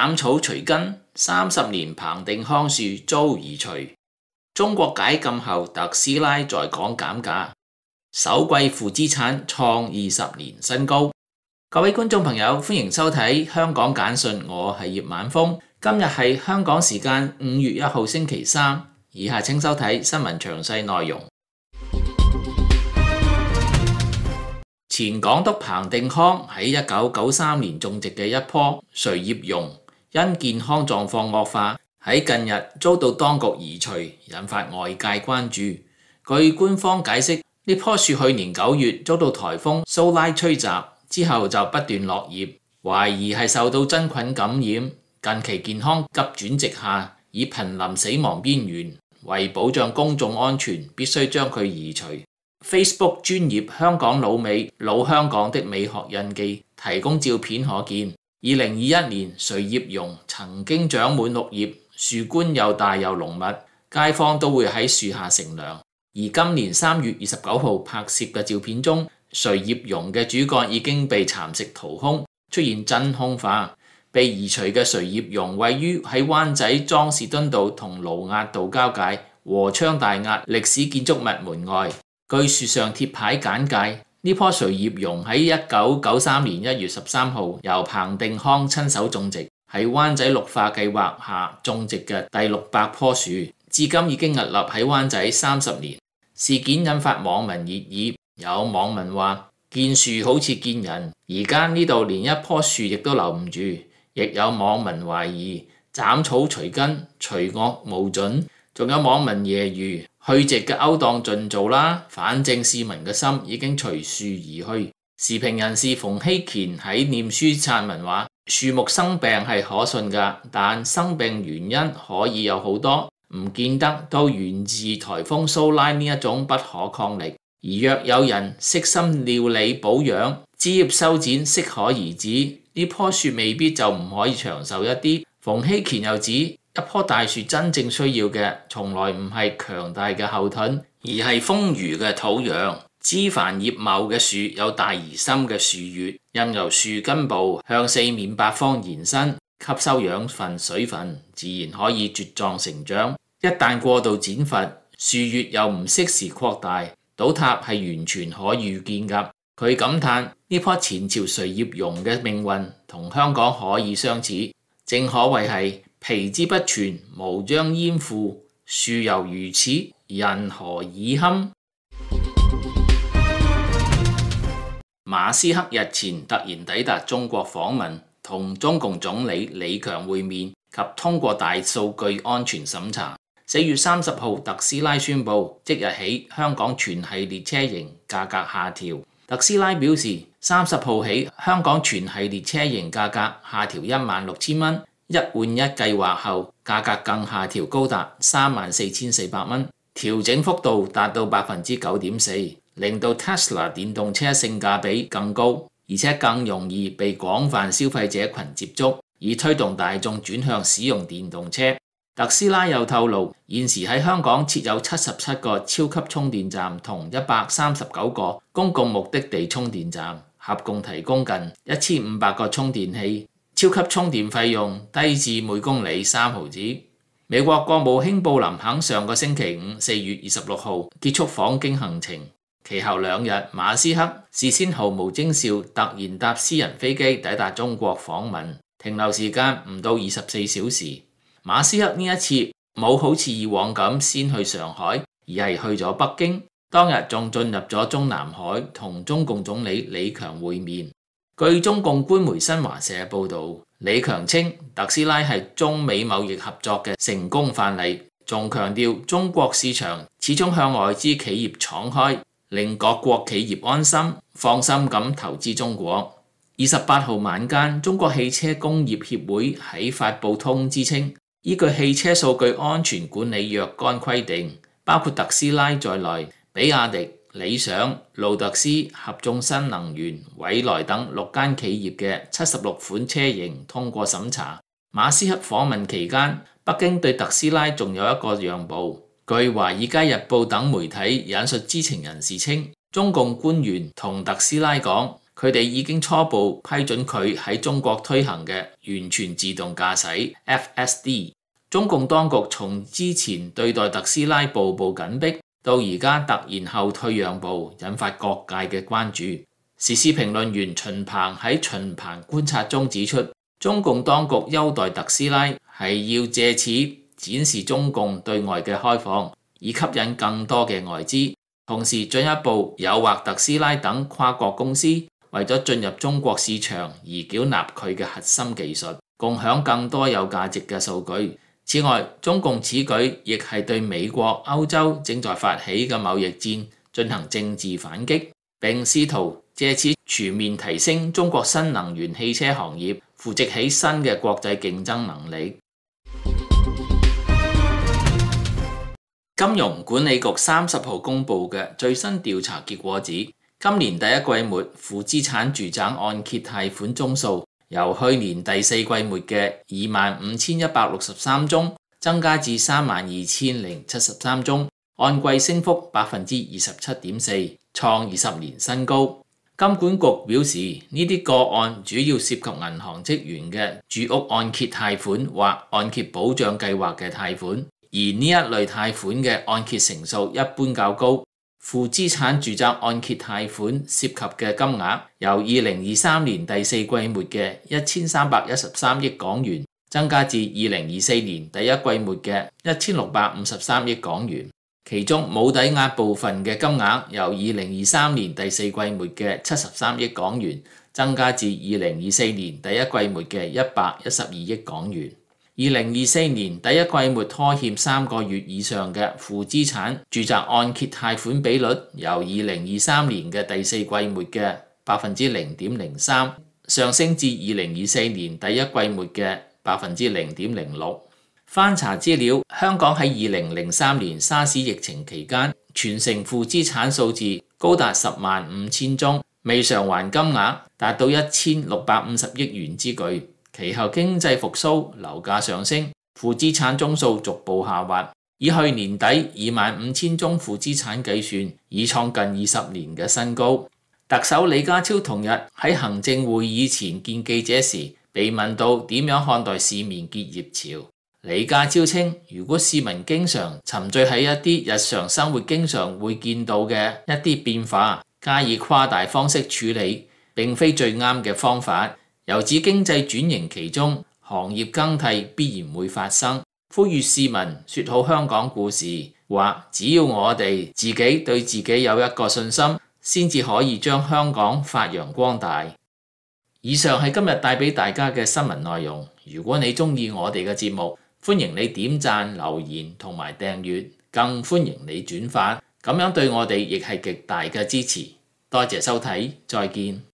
斬草除根，30年彭定康樹遭移除。中國解禁後，特斯拉在港減價，首季負資產創20年新高。各位觀眾朋友，歡迎收睇香港簡訊，我係葉晚風。今日係香港時間5月1號星期三，以下請收睇新聞詳細內容。前港督彭定康喺1993年種植嘅一棵穗葉榕，因健康狀況惡化，喺近日遭到當局移除，引發外界關注。據官方解釋，呢棵樹去年9月遭到颱風蘇拉吹襲，之後就不斷落葉，懷疑係受到真菌感染，近期健康急轉直下，已瀕臨死亡邊緣。為保障公眾安全，必須將佢移除。Facebook 專頁香港老美老香港的美學印記提供照片可見，2021年穗葉榕曾經長滿綠葉，樹冠又大又濃密，街坊都會喺樹下乘涼。而今年3月29號拍攝嘅照片中，穗葉榕嘅主幹已經被蠶食掏空，出現真空化。被移除嘅穗葉榕位於喺灣仔莊士敦道同盧押道交界和昌大押歷史建築物門外。據樹上貼牌簡介，呢棵穗葉榕喺1993年1月13號由彭定康親手種植，喺灣仔綠化計劃下種植嘅第600棵樹，至今已經屹立喺灣仔30年。事件引發網民熱議，有網民話見樹好似見人，而家呢度連一棵樹亦都留唔住。亦有網民懷疑斬草除根，除惡務盡。仲有網民揶揄去植嘅勾當盡做啦，反正市民嘅心已經隨樹而去。時評人士馮希乾喺臉書撰文話：樹木生病係可信㗎，但生病原因可以有好多，唔見得都源自颱風蘇拉呢一種不可抗力。而若有人悉心料理保養，枝葉修剪適可而止，呢棵樹未必就唔可以長壽一啲。馮希乾又指，一棵大樹真正需要嘅，從來唔係強大嘅後盾，而係豐腴嘅土壤。枝繁葉茂嘅樹有大而深嘅樹穴，任由樹根部向四面八方延伸，吸收養分水分，自然可以茁壯成長。一旦過度剪伐，樹穴又唔適時擴大，倒塌係完全可預見㗎。佢感嘆呢棵前朝穗葉榕嘅命運同香港可以相似，正可謂係皮之不全，無將焉附。樹猶如此，人何以堪？馬斯克日前突然抵達中國訪問，同中共總理李強會面及通過大數據安全審查。4月30號，特斯拉宣布即日起香港全系列車型價格下調。特斯拉表示，30號起香港全系列車型價格下調16,000蚊，一換一計劃後價格更下調高達34,400蚊，調整幅度達到9.4%，令到 Tesla 電動車性價比更高，而且更容易被廣泛消費者群接觸，以推動大眾轉向使用電動車。特斯拉又透露，現時喺香港設有77個超級充電站同139個公共目的地充電站，合共提供近1500個充電器。超級充電費用低至每公里3毫子。美國國務卿布林肯上個星期五4月26號結束訪京行程，其後2日馬斯克事先毫無徵兆突然搭私人飛機抵達中國訪問，停留時間唔到24小時。馬斯克呢一次冇好似以往咁先去上海，而係去咗北京，當日仲進入咗中南海同中共總理李強會面。據中共官媒新華社報導，李強稱特斯拉係中美貿易合作嘅成功範例，仲強調中國市場始終向外資企業敞開，令各國企業安心放心咁投資中國。28號晚間，中國汽車工業協會喺發布通知稱，依據汽車數據安全管理若干規定，包括特斯拉在內，比亞迪、理想、路特斯、合眾新能源、蔚來等6間企業嘅76款車型通過審查。馬斯克訪問期間，北京對特斯拉仲有一個讓步。據《華爾街日報》等媒體引述知情人士稱，中共官員同特斯拉講， 佢哋已經初步批准佢喺中國推行嘅完全自動駕駛 FSD。中共當局從之前對待特斯拉步步緊逼，到而家突然後退讓步，引發各界嘅關注。時事評論員秦鵬喺秦鵬觀察中指出，中共當局優待特斯拉係要借此展示中共對外嘅開放，以吸引更多嘅外資，同時進一步誘惑特斯拉等跨國公司為咗進入中國市場而繳納佢嘅核心技術，共享更多有價值嘅數據。此外，中共此舉亦係對美國、歐洲正在發起嘅貿易戰進行政治反擊，並試圖借此全面提升中國新能源汽車行業，扶植起新嘅國際競爭能力。金融管理局30號公布嘅最新調查結果指，今年第一季末負資產住宅按揭貸款宗數由去年第四季末嘅25,163宗增加至32,073宗，按季升幅27.4%，創20年新高。金管局表示，呢啲個案主要涉及銀行職員嘅住屋按揭貸款或按揭保障計劃嘅貸款，而呢一類貸款嘅按揭成數一般較高。負資產住宅按揭貸款涉及嘅金額由2023年第四季末嘅1313億港元增加至2024年第一季末嘅1653億港元，其中冇抵押部分嘅金額由2023年第四季末嘅73億港元增加至2024年第一季末嘅112億港元。2024年第一季末拖欠3個月以上嘅負資產住宅按揭貸款比率由2023年嘅第四季末嘅0.03%上升至2024年第一季末嘅0.06%。翻查資料，香港喺2003年沙士疫情期間，全城負資產數字高達105000宗，未償還金額達到1650億元之巨。其後經濟復甦，樓價上升，負資產宗數逐步下滑。以去年底25000宗負資產計算，已創近20年嘅新高。特首李家超同日喺行政會議前見記者時，被問到點樣看待市面結業潮。李家超稱，如果市民經常沉醉喺一啲日常生活經常會見到嘅一啲變化，加以誇大方式處理，並非最啱嘅方法。又指經濟轉型其中，行業更替必然會發生，呼籲市民說好香港故事，話只要我哋自己對自己有一個信心，先至可以將香港發揚光大。以上係今日帶俾大家嘅新聞內容。如果你鍾意我哋嘅節目，歡迎你點讚、留言同埋訂閱，更歡迎你轉發，咁樣對我哋亦係極大嘅支持。多謝收睇，再見。